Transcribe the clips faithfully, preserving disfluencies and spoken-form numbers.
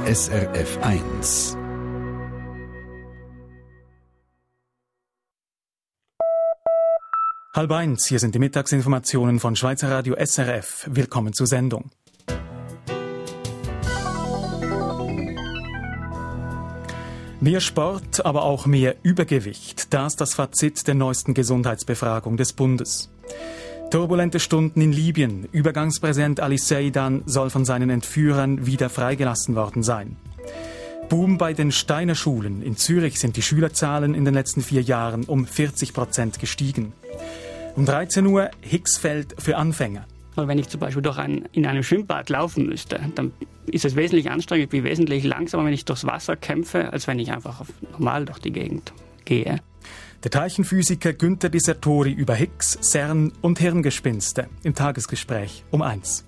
S R F eins. Halb eins, hier sind die Mittagsinformationen von Schweizer Radio S R F. Willkommen zur Sendung. Mehr Sport, aber auch mehr Übergewicht. Das ist das Fazit der neuesten Gesundheitsbefragung des Bundes. Turbulente Stunden in Libyen. Übergangspräsident Ali Seidan soll von seinen Entführern wieder freigelassen worden sein. Boom bei den Steiner Schulen. In Zürich sind die Schülerzahlen in den letzten vier Jahren um vierzig Prozent gestiegen. Um dreizehn Uhr Higgsfeld für Anfänger. Wenn ich zum Beispiel durch ein, in einem Schwimmbad laufen müsste, dann ist es wesentlich anstrengend, wie wesentlich langsamer, wenn ich durchs Wasser kämpfe, als wenn ich einfach normal durch die Gegend gehe. Der Teilchenphysiker Günther Dissertori über Higgs, CERN und Hirngespinste im Tagesgespräch um eins.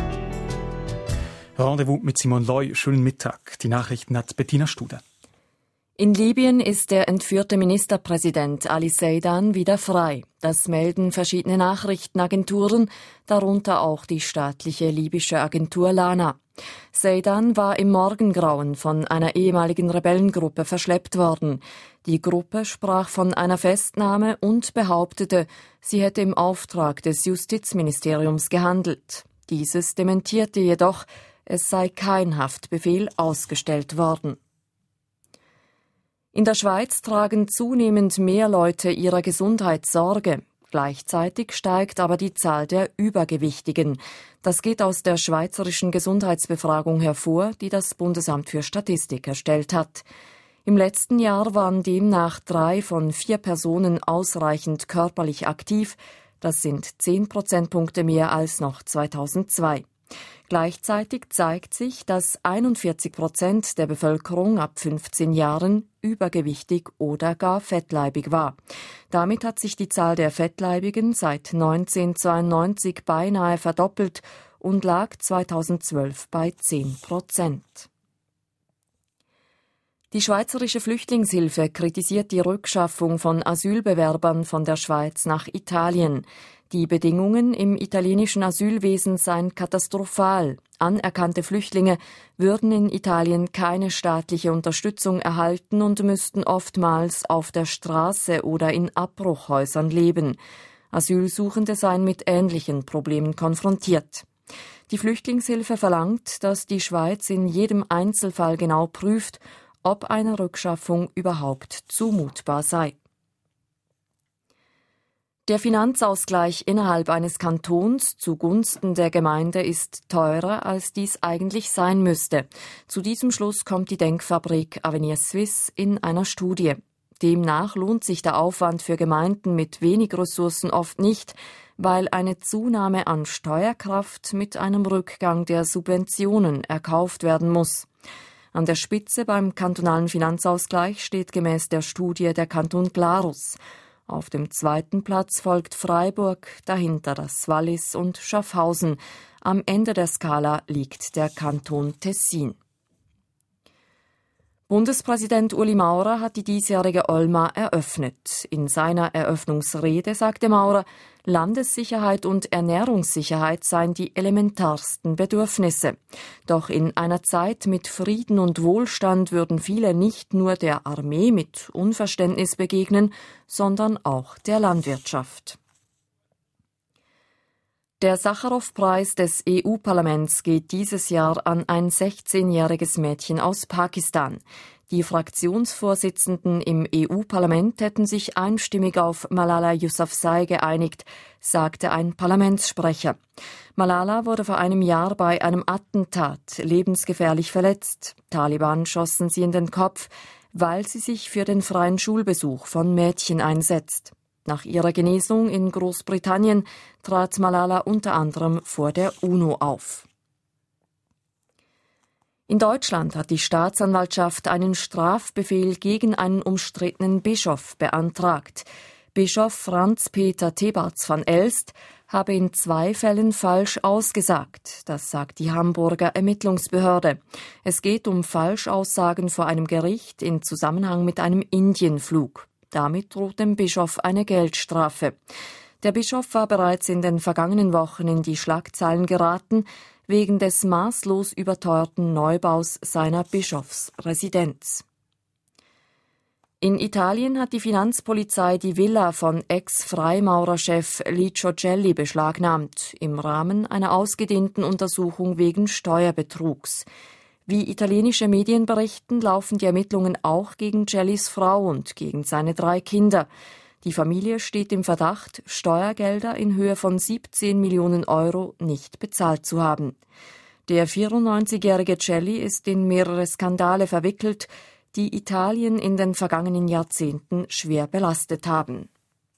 Rendezvous mit Simon Loy, schönen Mittag. Die Nachrichten hat Bettina Studer. In Libyen ist der entführte Ministerpräsident Ali Seidan wieder frei. Das melden verschiedene Nachrichtenagenturen, darunter auch die staatliche libysche Agentur Lana. Seidan war im Morgengrauen von einer ehemaligen Rebellengruppe verschleppt worden. Die Gruppe sprach von einer Festnahme und behauptete, sie hätte im Auftrag des Justizministeriums gehandelt. Dieses dementierte jedoch, es sei kein Haftbefehl ausgestellt worden. In der Schweiz tragen zunehmend mehr Leute ihrer Gesundheit Sorge. Gleichzeitig steigt aber die Zahl der Übergewichtigen. Das geht aus der schweizerischen Gesundheitsbefragung hervor, die das Bundesamt für Statistik erstellt hat. Im letzten Jahr waren demnach drei von vier Personen ausreichend körperlich aktiv. Das sind zehn Prozentpunkte mehr als noch zweitausendzwei. Gleichzeitig zeigt sich, dass einundvierzig Prozent der Bevölkerung ab fünfzehn Jahren übergewichtig oder gar fettleibig war. Damit hat sich die Zahl der Fettleibigen seit neunzehnhundertzweiundneunzig beinahe verdoppelt und lag zweitausendzwölf bei zehn Prozent. Die Schweizerische Flüchtlingshilfe kritisiert die Rückschaffung von Asylbewerbern von der Schweiz nach Italien. Die Bedingungen im italienischen Asylwesen seien katastrophal. Anerkannte Flüchtlinge würden in Italien keine staatliche Unterstützung erhalten und müssten oftmals auf der Straße oder in Abbruchhäusern leben. Asylsuchende seien mit ähnlichen Problemen konfrontiert. Die Flüchtlingshilfe verlangt, dass die Schweiz in jedem Einzelfall genau prüft, ob eine Rückschaffung überhaupt zumutbar sei. Der Finanzausgleich innerhalb eines Kantons zugunsten der Gemeinde ist teurer, als dies eigentlich sein müsste. Zu diesem Schluss kommt die Denkfabrik Avenir Suisse in einer Studie. Demnach lohnt sich der Aufwand für Gemeinden mit wenig Ressourcen oft nicht, weil eine Zunahme an Steuerkraft mit einem Rückgang der Subventionen erkauft werden muss. An der Spitze beim kantonalen Finanzausgleich steht gemäß der Studie der Kanton Glarus. Auf dem zweiten Platz folgt Freiburg, dahinter das Wallis und Schaffhausen. Am Ende der Skala liegt der Kanton Tessin. Bundespräsident Ueli Maurer hat die diesjährige Olma eröffnet. In seiner Eröffnungsrede sagte Maurer, Landessicherheit und Ernährungssicherheit seien die elementarsten Bedürfnisse. Doch in einer Zeit mit Frieden und Wohlstand würden viele nicht nur der Armee mit Unverständnis begegnen, sondern auch der Landwirtschaft. Der Sacharow-Preis des E U-Parlaments geht dieses Jahr an ein sechzehnjähriges Mädchen aus Pakistan. Die Fraktionsvorsitzenden im E U-Parlament hätten sich einstimmig auf Malala Yousafzai geeinigt, sagte ein Parlamentssprecher. Malala wurde vor einem Jahr bei einem Attentat lebensgefährlich verletzt. Taliban schossen sie in den Kopf, weil sie sich für den freien Schulbesuch von Mädchen einsetzt. Nach ihrer Genesung in Großbritannien trat Malala unter anderem vor der UNO auf. In Deutschland hat die Staatsanwaltschaft einen Strafbefehl gegen einen umstrittenen Bischof beantragt. Bischof Franz Peter Thebarts van Elst habe in zwei Fällen falsch ausgesagt. Das sagt die Hamburger Ermittlungsbehörde. Es geht um Falschaussagen vor einem Gericht in Zusammenhang mit einem Indienflug. Damit droht dem Bischof eine Geldstrafe. Der Bischof war bereits in den vergangenen Wochen in die Schlagzeilen geraten, wegen des maßlos überteuerten Neubaus seiner Bischofsresidenz. In Italien hat die Finanzpolizei die Villa von Ex-Freimaurerchef Licio Gelli beschlagnahmt, im Rahmen einer ausgedehnten Untersuchung wegen Steuerbetrugs. Wie italienische Medien berichten, laufen die Ermittlungen auch gegen Gellis Frau und gegen seine drei Kinder. Die Familie steht im Verdacht, Steuergelder in Höhe von siebzehn Millionen Euro nicht bezahlt zu haben. Der vierundneunzigjährige Gelli ist in mehrere Skandale verwickelt, die Italien in den vergangenen Jahrzehnten schwer belastet haben.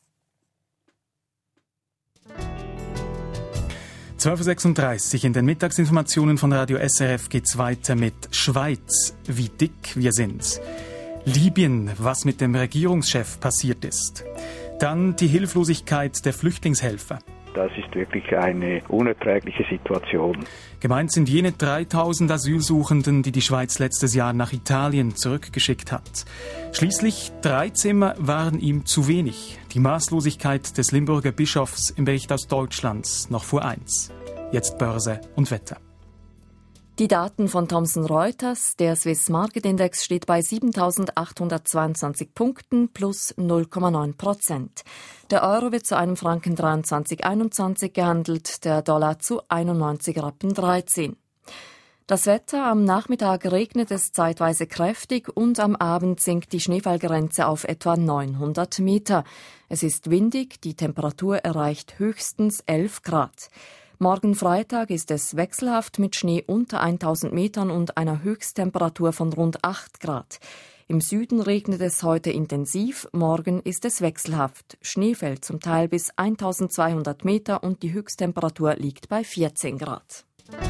zwölf Uhr sechsunddreißig in den Mittagsinformationen von Radio S R F geht's weiter mit Schweiz, wie dick wir sind. Libyen, was mit dem Regierungschef passiert ist. Dann die Hilflosigkeit der Flüchtlingshelfer. Das ist wirklich eine unerträgliche Situation. Gemeint sind jene dreitausend Asylsuchenden, die die Schweiz letztes Jahr nach Italien zurückgeschickt hat. Schließlich drei Zimmer waren ihm zu wenig. Die Maßlosigkeit des Limburger Bischofs im Bericht aus Deutschland noch vor eins. Jetzt Börse und Wetter. Die Daten von Thomson Reuters, der Swiss Market Index steht bei siebentausendachthundertzweiundzwanzig Punkten plus null Komma neun Prozent. Der Euro wird zu einem Franken dreiundzwanzig Komma einundzwanzig gehandelt, der Dollar zu einundneunzig Rappen dreizehn. Das Wetter: Am Nachmittag regnet es zeitweise kräftig und am Abend sinkt die Schneefallgrenze auf etwa neunhundert Meter. Es ist windig, die Temperatur erreicht höchstens elf Grad. Morgen Freitag ist es wechselhaft mit Schnee unter tausend Metern und einer Höchsttemperatur von rund acht Grad. Im Süden regnet es heute intensiv, morgen ist es wechselhaft. Schnee fällt zum Teil bis eintausendzweihundert Meter und die Höchsttemperatur liegt bei vierzehn Grad.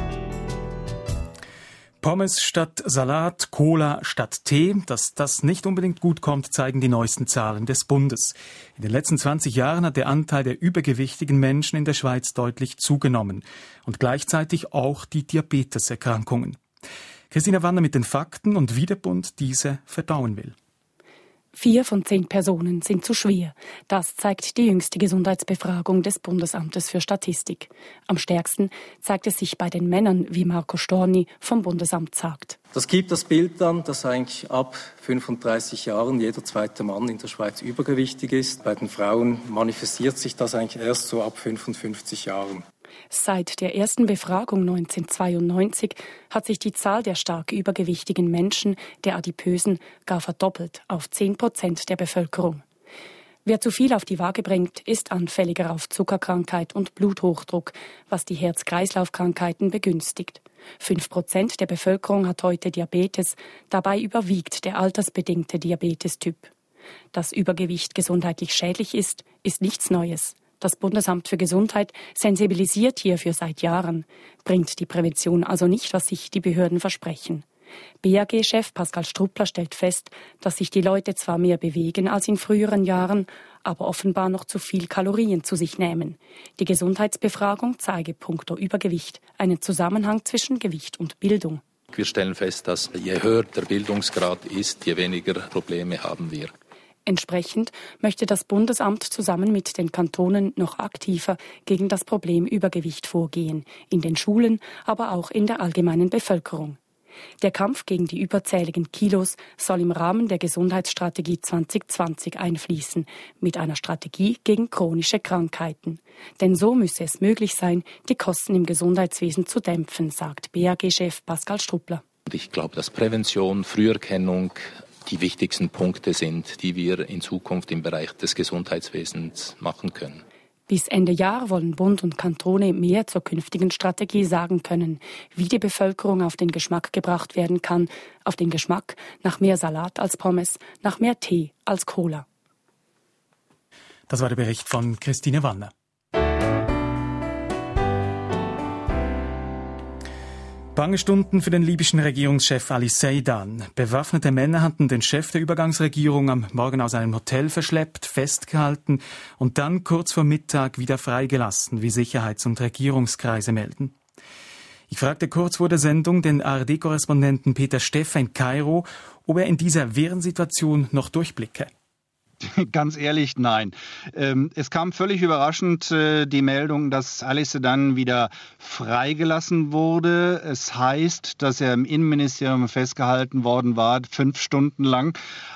Pommes statt Salat, Cola statt Tee. Dass das nicht unbedingt gut kommt, zeigen die neuesten Zahlen des Bundes. In den letzten zwanzig Jahren hat der Anteil der übergewichtigen Menschen in der Schweiz deutlich zugenommen. Und gleichzeitig auch die Diabeteserkrankungen. Christina Wanner mit den Fakten und wie der Bund diese verdauen will. Vier von zehn Personen sind zu schwer. Das zeigt die jüngste Gesundheitsbefragung des Bundesamtes für Statistik. Am stärksten zeigt es sich bei den Männern, wie Marco Storni vom Bundesamt sagt. Das gibt das Bild dann, dass eigentlich ab fünfunddreißig Jahren jeder zweite Mann in der Schweiz übergewichtig ist. Bei den Frauen manifestiert sich das eigentlich erst so ab fünfundfünfzig Jahren. Seit der ersten Befragung neunzehnhundertzweiundneunzig hat sich die Zahl der stark übergewichtigen Menschen, der Adipösen, gar verdoppelt auf zehn Prozent der Bevölkerung. Wer zu viel auf die Waage bringt, ist anfälliger auf Zuckerkrankheit und Bluthochdruck, was die Herz-Kreislauf-Krankheiten begünstigt. Fünf Prozent der Bevölkerung hat heute Diabetes, dabei überwiegt der altersbedingte Diabetestyp. Dass Übergewicht gesundheitlich schädlich ist, ist nichts Neues. Das Bundesamt für Gesundheit sensibilisiert hierfür seit Jahren, bringt die Prävention also nicht, was sich die Behörden versprechen. B A G-Chef Pascal Struppler stellt fest, dass sich die Leute zwar mehr bewegen als in früheren Jahren, aber offenbar noch zu viel Kalorien zu sich nehmen. Die Gesundheitsbefragung zeige punkto Übergewicht einen Zusammenhang zwischen Gewicht und Bildung. Wir stellen fest, dass je höher der Bildungsgrad ist, je weniger Probleme haben wir. Entsprechend möchte das Bundesamt zusammen mit den Kantonen noch aktiver gegen das Problem Übergewicht vorgehen, in den Schulen, aber auch in der allgemeinen Bevölkerung. Der Kampf gegen die überzähligen Kilos soll im Rahmen der Gesundheitsstrategie zwanzig zwanzig einfließen, mit einer Strategie gegen chronische Krankheiten. Denn so müsse es möglich sein, die Kosten im Gesundheitswesen zu dämpfen, sagt B A G-Chef Pascal Struppler. Ich glaube, dass Prävention, Früherkennung die wichtigsten Punkte sind, die wir in Zukunft im Bereich des Gesundheitswesens machen können. Bis Ende Jahr wollen Bund und Kantone mehr zur künftigen Strategie sagen können, wie die Bevölkerung auf den Geschmack gebracht werden kann, auf den Geschmack nach mehr Salat als Pommes, nach mehr Tee als Cola. Das war der Bericht von Christine Wanner. Bange Stunden für den libyschen Regierungschef Ali Seidan. Bewaffnete Männer hatten den Chef der Übergangsregierung am Morgen aus einem Hotel verschleppt, festgehalten und dann kurz vor Mittag wieder freigelassen, wie Sicherheits- und Regierungskreise melden. Ich fragte kurz vor der Sendung den A R D-Korrespondenten Peter Steffer in Kairo, ob er in dieser wirren Situation noch durchblicke. Ganz ehrlich, nein. Es kam völlig überraschend die Meldung, dass Ali Sedan wieder freigelassen wurde. Es heißt, dass er im Innenministerium festgehalten worden war, fünf Stunden lang.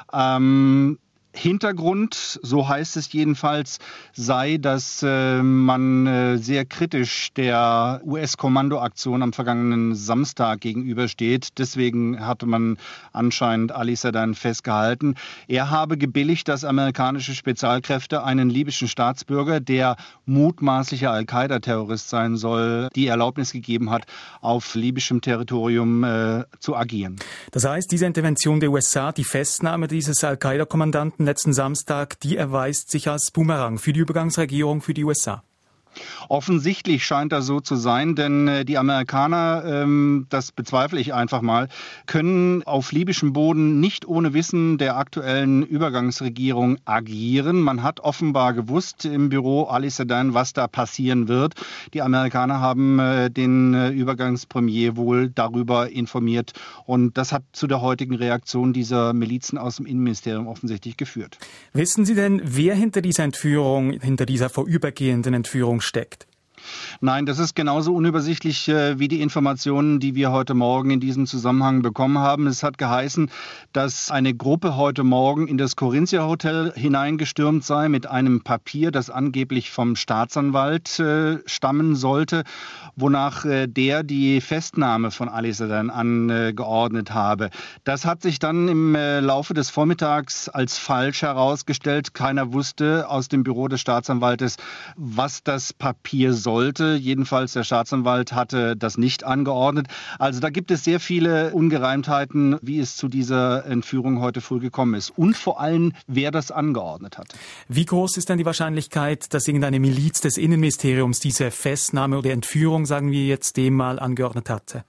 Ähm, Hintergrund, so heißt es jedenfalls, sei, dass äh, man äh, sehr kritisch der U S-Kommandoaktion am vergangenen Samstag gegenübersteht. Deswegen hatte man anscheinend Ali Sedan festgehalten. Er habe gebilligt, dass amerikanische Spezialkräfte einen libyschen Staatsbürger, der mutmaßlicher Al-Qaida-Terrorist sein soll, die Erlaubnis gegeben hat, auf libyschem Territorium äh, zu agieren. Das heißt, diese Intervention der U S A, die Festnahme dieses Al-Qaida-Kommandanten letzten Samstag, die erweist sich als Bumerang für die Übergangsregierung, für die U S A. Offensichtlich scheint das so zu sein, denn die Amerikaner, ähm, das bezweifle ich einfach mal, können auf libyschem Boden nicht ohne Wissen der aktuellen Übergangsregierung agieren. Man hat offenbar gewusst im Büro Ali Sedan, was da passieren wird. Die Amerikaner haben äh, den äh, Übergangspremier wohl darüber informiert und das hat zu der heutigen Reaktion dieser Milizen aus dem Innenministerium offensichtlich geführt. Wissen Sie denn, wer hinter dieser Entführung, hinter dieser vorübergehenden Entführung steckt? Nein, das ist genauso unübersichtlich äh, wie die Informationen, die wir heute Morgen in diesem Zusammenhang bekommen haben. Es hat geheißen, dass eine Gruppe heute Morgen in das Corinthia Hotel hineingestürmt sei mit einem Papier, das angeblich vom Staatsanwalt äh, stammen sollte, wonach äh, der die Festnahme von Ali Sedan angeordnet habe. Das hat sich dann im äh, Laufe des Vormittags als falsch herausgestellt. Keiner wusste aus dem Büro des Staatsanwaltes, was das Papier sollte. Jedenfalls der Staatsanwalt hatte das nicht angeordnet. Also da gibt es sehr viele Ungereimtheiten, wie es zu dieser Entführung heute früh gekommen ist. Und vor allem, wer das angeordnet hat. Wie groß ist denn die Wahrscheinlichkeit, dass irgendeine Miliz des Innenministeriums diese Festnahme oder Entführung, sagen wir jetzt dem mal, angeordnet hatte?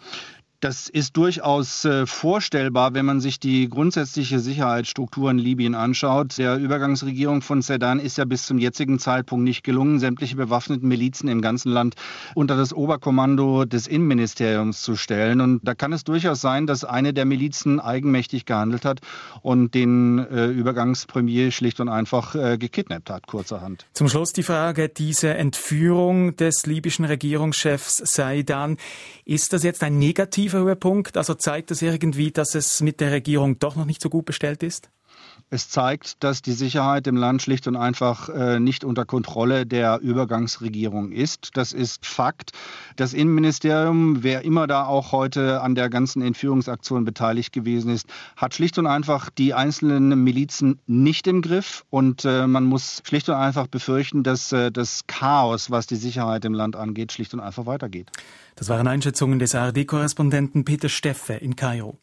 Das ist durchaus äh, vorstellbar, wenn man sich die grundsätzliche Sicherheitsstruktur in Libyen anschaut. Der Übergangsregierung von Sedan ist ja bis zum jetzigen Zeitpunkt nicht gelungen, sämtliche bewaffneten Milizen im ganzen Land unter das Oberkommando des Innenministeriums zu stellen. Und da kann es durchaus sein, dass eine der Milizen eigenmächtig gehandelt hat und den äh, Übergangspremier schlicht und einfach äh, gekidnappt hat, kurzerhand. Zum Schluss die Frage, diese Entführung des libyschen Regierungschefs Sedan, ist das jetzt ein negativer Höhepunkt? Also zeigt das irgendwie, dass es mit der Regierung doch noch nicht so gut bestellt ist? Es zeigt, dass die Sicherheit im Land schlicht und einfach äh, nicht unter Kontrolle der Übergangsregierung ist. Das ist Fakt. Das Innenministerium, wer immer da auch heute an der ganzen Entführungsaktion beteiligt gewesen ist, hat schlicht und einfach die einzelnen Milizen nicht im Griff. Und äh, man muss schlicht und einfach befürchten, dass äh, das Chaos, was die Sicherheit im Land angeht, schlicht und einfach weitergeht. Das waren Einschätzungen des A R D-Korrespondenten Peter Steffe in Kairo.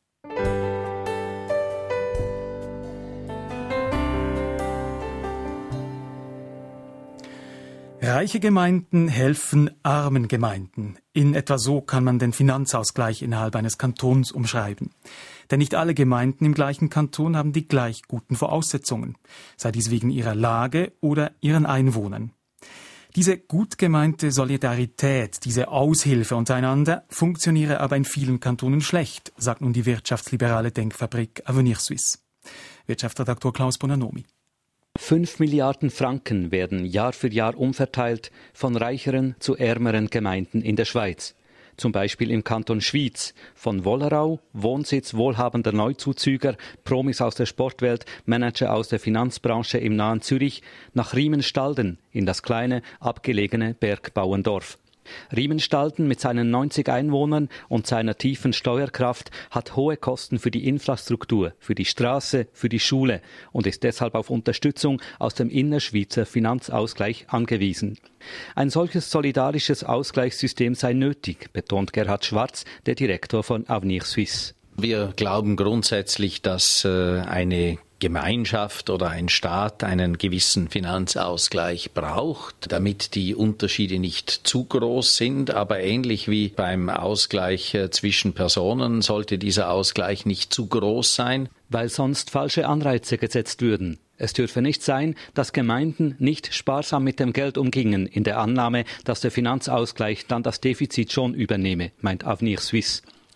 Reiche Gemeinden helfen armen Gemeinden. In etwa so kann man den Finanzausgleich innerhalb eines Kantons umschreiben. Denn nicht alle Gemeinden im gleichen Kanton haben die gleich guten Voraussetzungen, sei dies wegen ihrer Lage oder ihren Einwohnern. Diese gut gemeinte Solidarität, diese Aushilfe untereinander, funktioniere aber in vielen Kantonen schlecht, sagt nun die wirtschaftsliberale Denkfabrik Avenir Suisse. Wirtschaftsredaktor Klaus Bonanomi. Fünf Milliarden Franken werden Jahr für Jahr umverteilt von reicheren zu ärmeren Gemeinden in der Schweiz. Zum Beispiel im Kanton Schwyz, von Wollerau, Wohnsitz wohlhabender Neuzuzüger, Promis aus der Sportwelt, Manager aus der Finanzbranche im nahen Zürich, nach Riemenstalden in das kleine, abgelegene Bergbauerndorf. Riemenstalden mit seinen neunzig Einwohnern und seiner tiefen Steuerkraft hat hohe Kosten für die Infrastruktur, für die Straße, für die Schule und ist deshalb auf Unterstützung aus dem Innerschweizer Finanzausgleich angewiesen. Ein solches solidarisches Ausgleichssystem sei nötig, betont Gerhard Schwarz, der Direktor von Avenir Suisse. Wir glauben grundsätzlich, dass äh, eine Gemeinschaft oder ein Staat einen gewissen Finanzausgleich braucht, damit die Unterschiede nicht zu groß sind. Aber ähnlich wie beim Ausgleich zwischen Personen sollte dieser Ausgleich nicht zu groß sein. Weil sonst falsche Anreize gesetzt würden. Es dürfe nicht sein, dass Gemeinden nicht sparsam mit dem Geld umgingen, in der Annahme, dass der Finanzausgleich dann das Defizit schon übernehme, meint Avenir Suisse.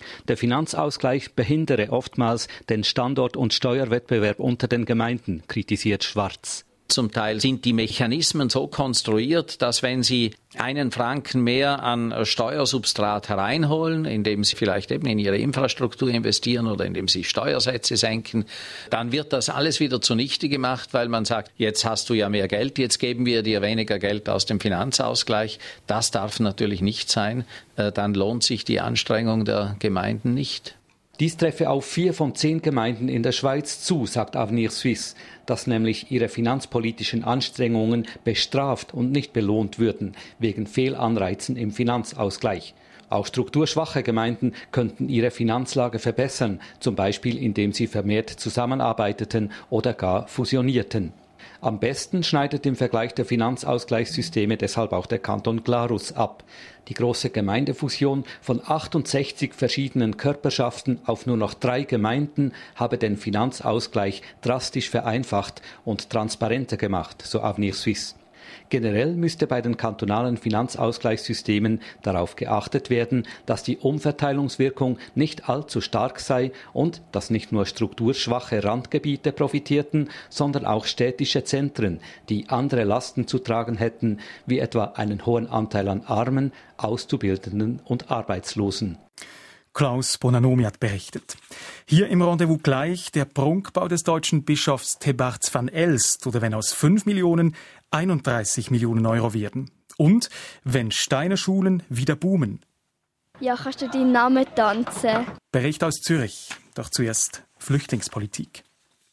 Der Finanzausgleich behindere oftmals den Standort- und Steuerwettbewerb unter den Gemeinden, kritisiert Schwarz. Zum Teil sind die Mechanismen so konstruiert, dass wenn Sie einen Franken mehr an Steuersubstrat hereinholen, indem Sie vielleicht eben in Ihre Infrastruktur investieren oder indem Sie Steuersätze senken, dann wird das alles wieder zunichte gemacht, weil man sagt, jetzt hast du ja mehr Geld, jetzt geben wir dir weniger Geld aus dem Finanzausgleich. Das darf natürlich nicht sein. Dann lohnt sich die Anstrengung der Gemeinden nicht. Dies treffe auf vier von zehn Gemeinden in der Schweiz zu, sagt Avenir Suisse, dass nämlich ihre finanzpolitischen Anstrengungen bestraft und nicht belohnt würden, wegen Fehlanreizen im Finanzausgleich. Auch strukturschwache Gemeinden könnten ihre Finanzlage verbessern, zum Beispiel indem sie vermehrt zusammenarbeiteten oder gar fusionierten. Am besten schneidet im Vergleich der Finanzausgleichssysteme deshalb auch der Kanton Glarus ab. Die große Gemeindefusion von achtundsechzig verschiedenen Körperschaften auf nur noch drei Gemeinden habe den Finanzausgleich drastisch vereinfacht und transparenter gemacht, so Avenir Suisse. Generell müsste bei den kantonalen Finanzausgleichssystemen darauf geachtet werden, dass die Umverteilungswirkung nicht allzu stark sei und dass nicht nur strukturschwache Randgebiete profitierten, sondern auch städtische Zentren, die andere Lasten zu tragen hätten, wie etwa einen hohen Anteil an Armen, Auszubildenden und Arbeitslosen. Klaus Bonanomi hat berichtet. Hier im Rendezvous gleich der Prunkbau des deutschen Bischofs Thebarts van Elst oder wenn aus fünf Millionen einunddreißig Millionen Euro werden. Und wenn Steinerschulen wieder boomen. Ja, kannst du deinen Namen tanzen? Bericht aus Zürich. Doch zuerst Flüchtlingspolitik.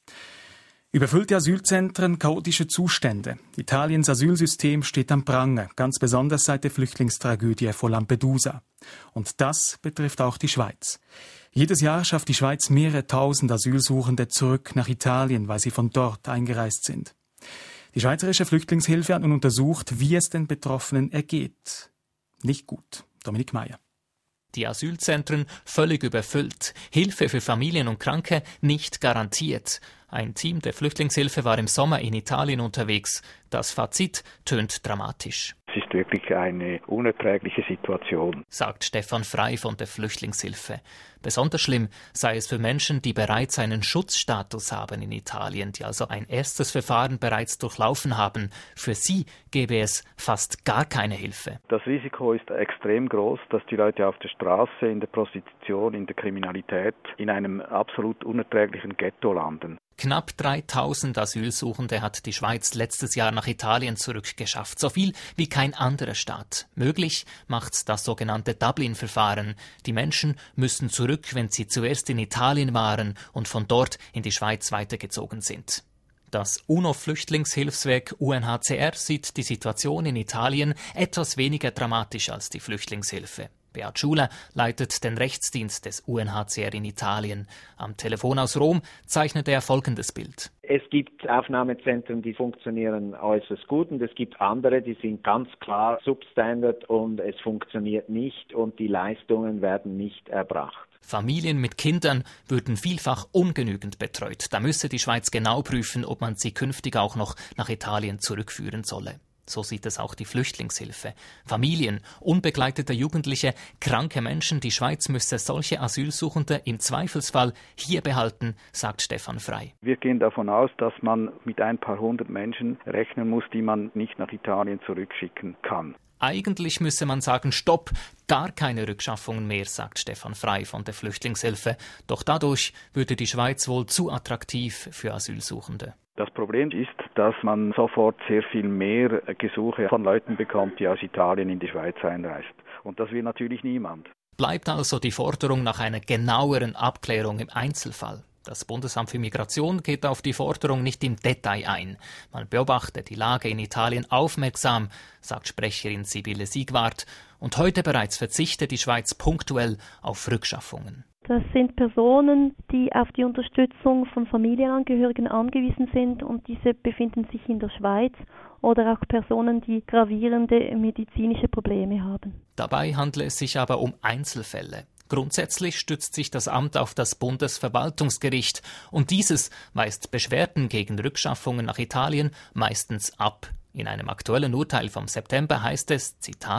Überfüllte Asylzentren, chaotische Zustände. Italiens Asylsystem steht am Pranger, ganz besonders seit der Flüchtlingstragödie vor Lampedusa. Und das betrifft auch die Schweiz. Jedes Jahr schafft die Schweiz mehrere tausend Asylsuchende zurück nach Italien, weil sie von dort eingereist sind. Die Schweizerische Flüchtlingshilfe hat nun untersucht, wie es den Betroffenen ergeht. Nicht gut. Dominik Meyer. Die Asylzentren völlig überfüllt, Hilfe für Familien und Kranke nicht garantiert. Ein Team der Flüchtlingshilfe war im Sommer in Italien unterwegs. Das Fazit tönt dramatisch. Es ist wirklich eine unerträgliche Situation, sagt Stefan Frey von der Flüchtlingshilfe. Besonders schlimm sei es für Menschen, die bereits einen Schutzstatus haben in Italien, die also ein erstes Verfahren bereits durchlaufen haben. Für sie gäbe es fast gar keine Hilfe. Das Risiko ist extrem groß, dass die Leute auf der Straße, in der Prostitution, in der Kriminalität, in einem absolut unerträglichen Ghetto landen. Knapp dreitausend Asylsuchende hat die Schweiz letztes Jahr nach Italien zurückgeschafft. So viel wie kein anderer Staat. Möglich macht das sogenannte Dublin-Verfahren. Die Menschen müssen zurück, wenn sie zuerst in Italien waren und von dort in die Schweiz weitergezogen sind. Das UNO-Flüchtlingshilfswerk U N H C R sieht die Situation in Italien etwas weniger dramatisch als die Flüchtlingshilfe. Beat Schuler leitet den Rechtsdienst des U N H C R in Italien. Am Telefon aus Rom zeichnet er folgendes Bild. Es gibt Aufnahmezentren, die funktionieren äußerst gut und es gibt andere, die sind ganz klar substandard und es funktioniert nicht und die Leistungen werden nicht erbracht. Familien mit Kindern würden vielfach ungenügend betreut. Da müsse die Schweiz genau prüfen, ob man sie künftig auch noch nach Italien zurückführen solle. So sieht es auch die Flüchtlingshilfe. Familien, unbegleitete Jugendliche, kranke Menschen, die Schweiz müsse solche Asylsuchende im Zweifelsfall hier behalten, sagt Stefan Frey. Wir gehen davon aus, dass man mit ein paar hundert Menschen rechnen muss, die man nicht nach Italien zurückschicken kann. Eigentlich müsse man sagen, stopp, gar keine Rückschaffungen mehr, sagt Stefan Frey von der Flüchtlingshilfe. Doch dadurch würde die Schweiz wohl zu attraktiv für Asylsuchende. Das Problem ist, dass man sofort sehr viel mehr Gesuche von Leuten bekommt, die aus Italien in die Schweiz einreist. Und das will natürlich niemand. Bleibt also die Forderung nach einer genaueren Abklärung im Einzelfall. Das Bundesamt für Migration geht auf die Forderung nicht im Detail ein. Man beobachtet die Lage in Italien aufmerksam, sagt Sprecherin Sibylle Siegwart. Und heute bereits verzichtet die Schweiz punktuell auf Rückschaffungen. Das sind Personen, die auf die Unterstützung von Familienangehörigen angewiesen sind und diese befinden sich in der Schweiz oder auch Personen, die gravierende medizinische Probleme haben. Dabei handle es sich aber um Einzelfälle. Grundsätzlich stützt sich das Amt auf das Bundesverwaltungsgericht und dieses weist Beschwerden gegen Rückschaffungen nach Italien meistens ab. In einem aktuellen Urteil vom September heißt es, Zitat: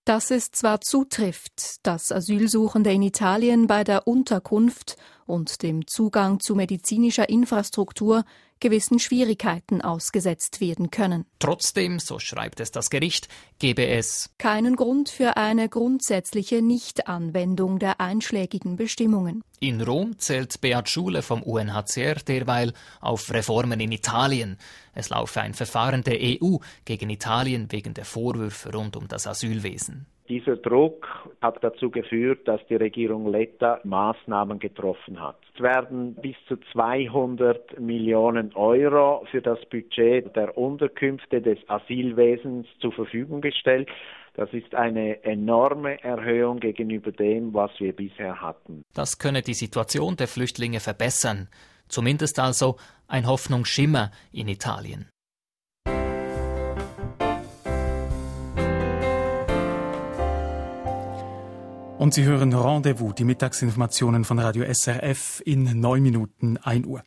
Dass es zwar zutrifft, dass Asylsuchende in Italien bei der Unterkunft und dem Zugang zu medizinischer Infrastruktur gewissen Schwierigkeiten ausgesetzt werden können. Trotzdem, so schreibt es das Gericht, gebe es keinen Grund für eine grundsätzliche Nichtanwendung der einschlägigen Bestimmungen. In Rom zählt Beat Schule vom U N H C R derweil auf Reformen in Italien. Es laufe ein Verfahren der E U gegen Italien wegen der Vorwürfe rund um das Asylwesen. Dieser Druck hat dazu geführt, dass die Regierung Letta Maßnahmen getroffen hat. Es werden bis zu zweihundert Millionen Euro für das Budget der Unterkünfte des Asylwesens zur Verfügung gestellt. Das ist eine enorme Erhöhung gegenüber dem, was wir bisher hatten. Das könne die Situation der Flüchtlinge verbessern. Zumindest also ein Hoffnungsschimmer in Italien. Und Sie hören Rendezvous, die Mittagsinformationen von Radio S R F in neun Minuten ein Uhr.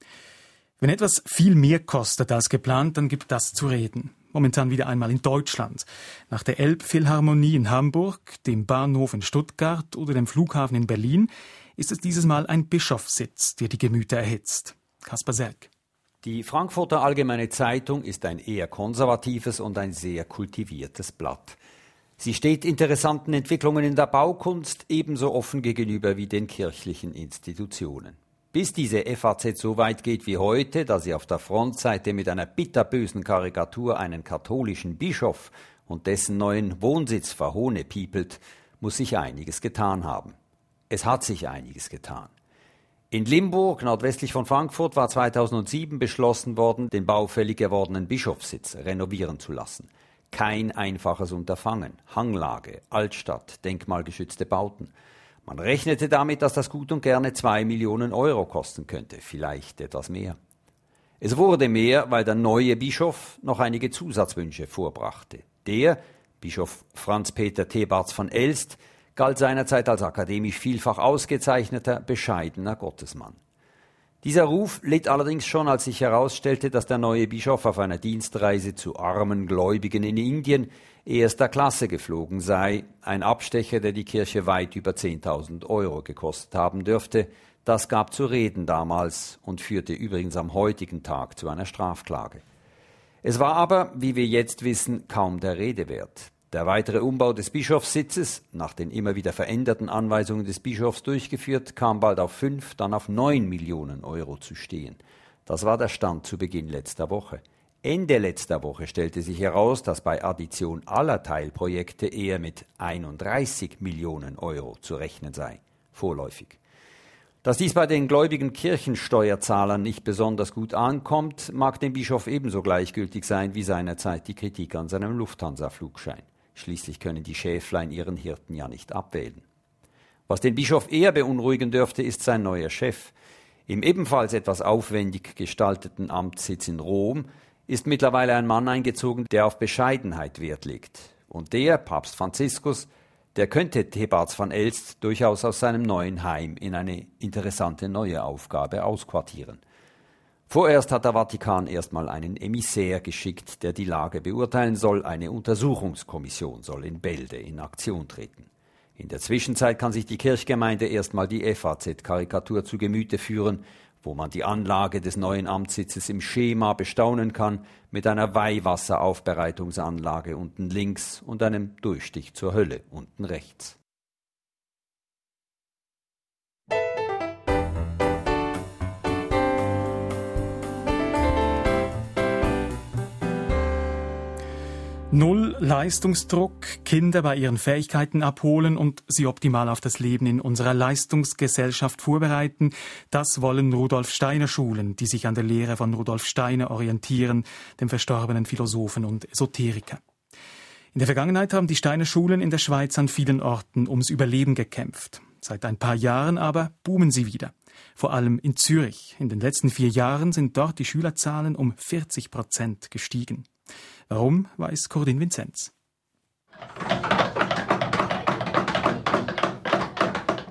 Wenn etwas viel mehr kostet als geplant, dann gibt das zu reden. Momentan wieder einmal in Deutschland. Nach der Elbphilharmonie in Hamburg, dem Bahnhof in Stuttgart oder dem Flughafen in Berlin ist es dieses Mal ein Bischofssitz, der die Gemüter erhitzt. Kaspar Serg. Die Frankfurter Allgemeine Zeitung ist ein eher konservatives und ein sehr kultiviertes Blatt. Sie steht interessanten Entwicklungen in der Baukunst ebenso offen gegenüber wie den kirchlichen Institutionen. Bis diese F A Z so weit geht wie heute, dass sie auf der Frontseite mit einer bitterbösen Karikatur einen katholischen Bischof und dessen neuen Wohnsitz verhohnepiepelt, muss sich einiges getan haben. Es hat sich einiges getan. In Limburg, nordwestlich von Frankfurt, war zweitausendsieben beschlossen worden, den baufällig gewordenen Bischofssitz renovieren zu lassen. Kein einfaches Unterfangen. Hanglage, Altstadt, denkmalgeschützte Bauten. Man rechnete damit, dass das gut und gerne zwei Millionen Euro kosten könnte, vielleicht etwas mehr. Es wurde mehr, weil der neue Bischof noch einige Zusatzwünsche vorbrachte. Der, Bischof Franz Peter Thebarts von Elst, galt seinerzeit als akademisch vielfach ausgezeichneter, bescheidener Gottesmann. Dieser Ruf litt allerdings schon, als sich herausstellte, dass der neue Bischof auf einer Dienstreise zu armen Gläubigen in Indien erster Klasse geflogen sei, ein Abstecher, der die Kirche weit über zehntausend Euro gekostet haben dürfte. Das gab zu reden damals und führte übrigens am heutigen Tag zu einer Strafklage. Es war aber, wie wir jetzt wissen, kaum der Rede wert. Der weitere Umbau des Bischofssitzes, nach den immer wieder veränderten Anweisungen des Bischofs durchgeführt, kam bald auf fünf, dann auf neun Millionen Euro zu stehen. Das war der Stand zu Beginn letzter Woche. Ende letzter Woche stellte sich heraus, dass bei Addition aller Teilprojekte eher mit einunddreißig Millionen Euro zu rechnen sei, vorläufig. Dass dies bei den gläubigen Kirchensteuerzahlern nicht besonders gut ankommt, mag dem Bischof ebenso gleichgültig sein wie seinerzeit die Kritik an seinem Lufthansa-Flugschein. Schließlich können die Schäflein ihren Hirten ja nicht abwählen. Was den Bischof eher beunruhigen dürfte, ist sein neuer Chef. Im ebenfalls etwas aufwendig gestalteten Amtssitz in Rom ist mittlerweile ein Mann eingezogen, der auf Bescheidenheit Wert legt. Und der, Papst Franziskus, der könnte Thebarts von Elst durchaus aus seinem neuen Heim in eine interessante neue Aufgabe ausquartieren. Vorerst hat der Vatikan erstmal einen Emissär geschickt, der die Lage beurteilen soll. Eine Untersuchungskommission soll in Bälde in Aktion treten. In der Zwischenzeit kann sich die Kirchgemeinde erstmal die F A Z-Karikatur zu Gemüte führen, wo man die Anlage des neuen Amtssitzes im Schema bestaunen kann, mit einer Weihwasseraufbereitungsanlage unten links und einem Durchstich zur Hölle unten rechts. Null Leistungsdruck, Kinder bei ihren Fähigkeiten abholen und sie optimal auf das Leben in unserer Leistungsgesellschaft vorbereiten, das wollen Rudolf Steiner Schulen, die sich an der Lehre von Rudolf Steiner orientieren, dem verstorbenen Philosophen und Esoteriker. In der Vergangenheit haben die Steiner Schulen in der Schweiz an vielen Orten ums Überleben gekämpft. Seit ein paar Jahren aber boomen sie wieder. Vor allem in Zürich. In den letzten vier Jahren sind dort die Schülerzahlen um vierzig Prozent gestiegen. Warum, weiß Cordin Vinzenz.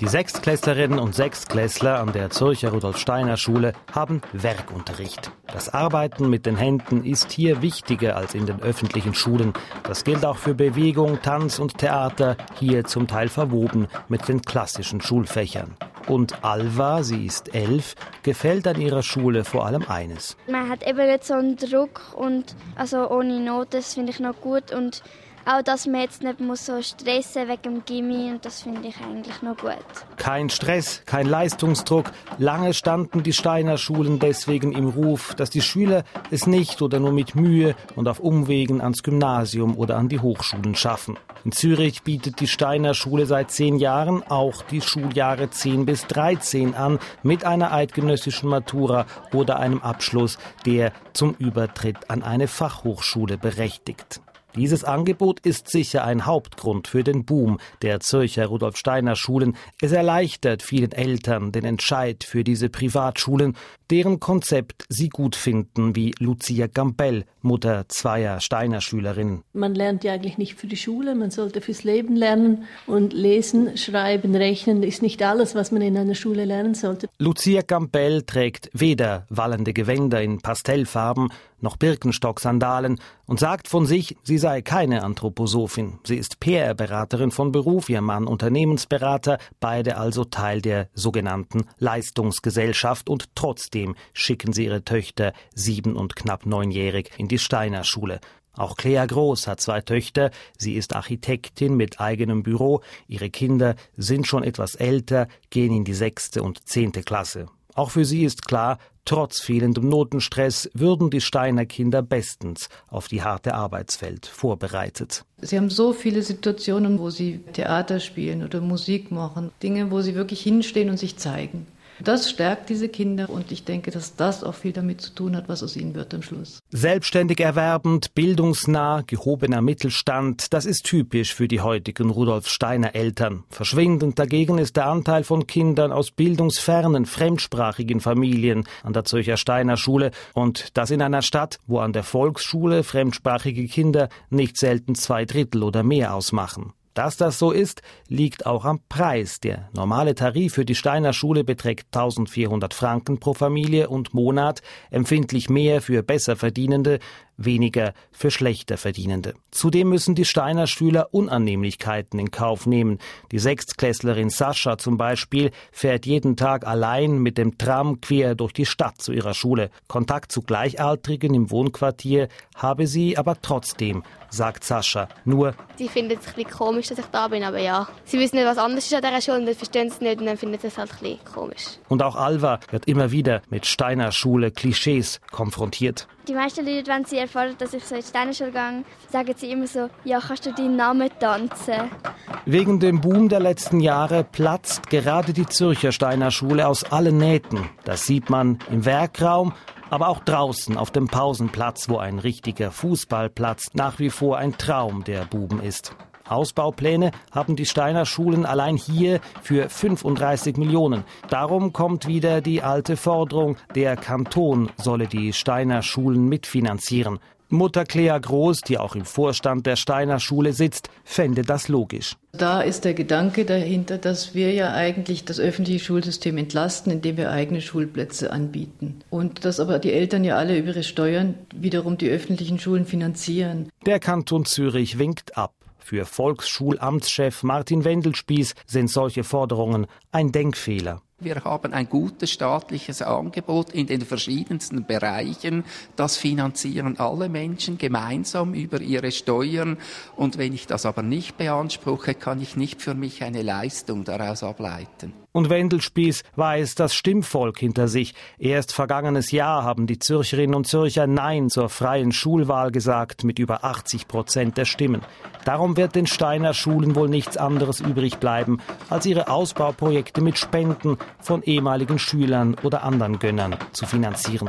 Die Sechstklässlerinnen und Sechstklässler an der Zürcher Rudolf-Steiner-Schule haben Werkunterricht. Das Arbeiten mit den Händen ist hier wichtiger als in den öffentlichen Schulen. Das gilt auch für Bewegung, Tanz und Theater, hier zum Teil verwoben mit den klassischen Schulfächern. Und Alva, sie ist elf, gefällt an ihrer Schule vor allem eines. Man hat eben nicht so einen Druck und also ohne Noten, das finde ich noch gut. Und auch, dass man jetzt nicht muss so stressen wegen dem Gymi, und das finde ich eigentlich noch gut. Kein Stress, kein Leistungsdruck. Lange standen die Steiner Schulen deswegen im Ruf, dass die Schüler es nicht oder nur mit Mühe und auf Umwegen ans Gymnasium oder an die Hochschulen schaffen. In Zürich bietet die Steiner Schule seit zehn Jahren auch die Schuljahre zehn bis dreizehn an, mit einer eidgenössischen Matura oder einem Abschluss, der zum Übertritt an eine Fachhochschule berechtigt. Dieses Angebot ist sicher ein Hauptgrund für den Boom der Zürcher Rudolf-Steiner-Schulen. Es erleichtert vielen Eltern den Entscheid für diese Privatschulen, deren Konzept sie gut finden, wie Lucia Gambell, Mutter zweier Steiner-Schülerinnen. Man lernt ja eigentlich nicht für die Schule, man sollte fürs Leben lernen. Und lesen, schreiben, rechnen ist nicht alles, was man in einer Schule lernen sollte. Lucia Gambell trägt weder wallende Gewänder in Pastellfarben noch Birkenstock-Sandalen und sagt von sich, sie sei keine Anthroposophin. Sie ist P R-Beraterin von Beruf, ihr Mann Unternehmensberater, beide also Teil der sogenannten Leistungsgesellschaft, und trotzdem schicken sie ihre Töchter, sieben und knapp neunjährig, in die Steiner Schule. Auch Clea Groß hat zwei Töchter. Sie ist Architektin mit eigenem Büro. Ihre Kinder sind schon etwas älter, gehen in die sechste und zehnte Klasse. Auch für sie ist klar, trotz fehlendem Notenstress würden die Steiner Kinder bestens auf die harte Arbeitswelt vorbereitet. Sie haben so viele Situationen, wo sie Theater spielen oder Musik machen. Dinge, wo sie wirklich hinstehen und sich zeigen. Das stärkt diese Kinder, und ich denke, dass das auch viel damit zu tun hat, was aus ihnen wird am Schluss. Selbstständig erwerbend, bildungsnah, gehobener Mittelstand, das ist typisch für die heutigen Rudolf-Steiner-Eltern. Verschwindend dagegen ist der Anteil von Kindern aus bildungsfernen, fremdsprachigen Familien an der Zürcher Steiner Schule, und das in einer Stadt, wo an der Volksschule fremdsprachige Kinder nicht selten zwei Drittel oder mehr ausmachen. Dass das so ist, liegt auch am Preis. Der normale Tarif für die Steiner Schule beträgt eintausendvierhundert Franken pro Familie und Monat, empfindlich mehr für Besserverdienende, weniger für Schlechterverdienende. Zudem müssen die Steiner Schüler Unannehmlichkeiten in Kauf nehmen. Die Sechstklässlerin Sascha zum Beispiel fährt jeden Tag allein mit dem Tram quer durch die Stadt zu ihrer Schule. Kontakt zu Gleichaltrigen im Wohnquartier habe sie aber trotzdem, sagt Sascha. Nur, sie finden es ein bisschen komisch, dass ich da bin, aber ja. Sie wissen nicht, was anders ist an dieser Schule, und dann verstehen sie es nicht, und dann finden sie es halt ein bisschen komisch. Und auch Alva wird immer wieder mit Steiner Schule Klischees konfrontiert. Die meisten Leute, wenn sie erfahren, dass ich so in die Steiner Schule gehe, sagen sie immer so, ja, kannst du deinen Namen tanzen? Wegen dem Boom der letzten Jahre platzt gerade die Zürcher Steiner Schule aus allen Nähten. Das sieht man im Werkraum, aber auch draußen auf dem Pausenplatz, wo ein richtiger Fußballplatz nach wie vor ein Traum der Buben ist. Ausbaupläne haben die Steiner Schulen allein hier für fünfunddreißig Millionen. Darum kommt wieder die alte Forderung, der Kanton solle die Steiner Schulen mitfinanzieren. Mutter Clea Groß, die auch im Vorstand der Steiner Schule sitzt, fände das logisch. Da ist der Gedanke dahinter, dass wir ja eigentlich das öffentliche Schulsystem entlasten, indem wir eigene Schulplätze anbieten. Und dass aber die Eltern ja alle über ihre Steuern wiederum die öffentlichen Schulen finanzieren. Der Kanton Zürich winkt ab. Für Volksschulamtschef Martin Wendelspieß sind solche Forderungen ein Denkfehler. Wir haben ein gutes staatliches Angebot in den verschiedensten Bereichen. Das finanzieren alle Menschen gemeinsam über ihre Steuern. Und wenn ich das aber nicht beanspruche, kann ich nicht für mich eine Leistung daraus ableiten. Und Wendelspieß weiß das Stimmvolk hinter sich. Erst vergangenes Jahr haben die Zürcherinnen und Zürcher Nein zur freien Schulwahl gesagt, mit über achtzig Prozent der Stimmen. Darum wird den Steiner Schulen wohl nichts anderes übrig bleiben, als ihre Ausbauprojekte mit Spenden von ehemaligen Schülern oder anderen Gönnern zu finanzieren.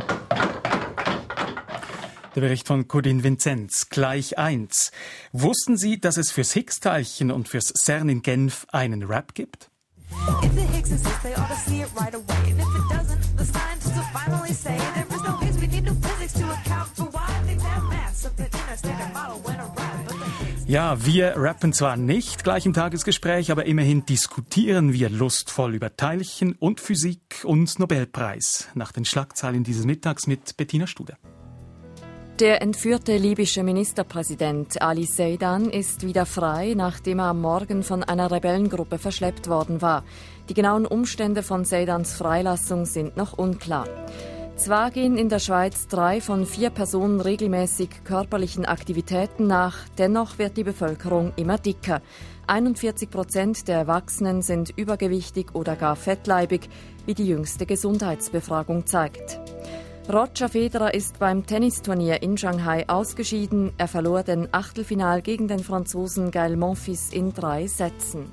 Der Bericht von Codin Vinzenz, gleich eins. Wussten Sie, dass es fürs Higgs-Teilchen und fürs CERN in Genf einen Rap gibt? If the Higgs exists, they ought to see it right away. And if it doesn't, the scientists will finally say there is no Higgs, we need no physics to account for why things have mass. Something in our standard model went awry. Ja, wir rappen zwar nicht gleich im Tagesgespräch, aber immerhin diskutieren wir lustvoll über Teilchen und Physik und Nobelpreis. Nach den Schlagzeilen dieses Mittags mit Bettina Studer. Der entführte libysche Ministerpräsident Ali Seidan ist wieder frei, nachdem er am Morgen von einer Rebellengruppe verschleppt worden war. Die genauen Umstände von Seidans Freilassung sind noch unklar. Zwar gehen in der Schweiz drei von vier Personen regelmäßig körperlichen Aktivitäten nach, dennoch wird die Bevölkerung immer dicker. einundvierzig Prozent der Erwachsenen sind übergewichtig oder gar fettleibig, wie die jüngste Gesundheitsbefragung zeigt. Roger Federer ist beim Tennisturnier in Shanghai ausgeschieden. Er verlor den Achtelfinal gegen den Franzosen Gaël Monfils in drei Sätzen.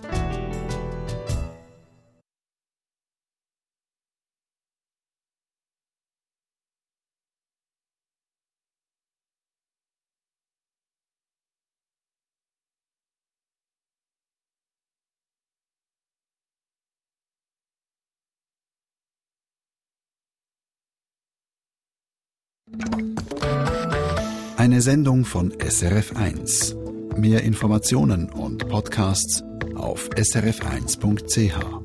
Eine Sendung von S R F eins. Mehr Informationen und Podcasts auf s r f eins punkt c h.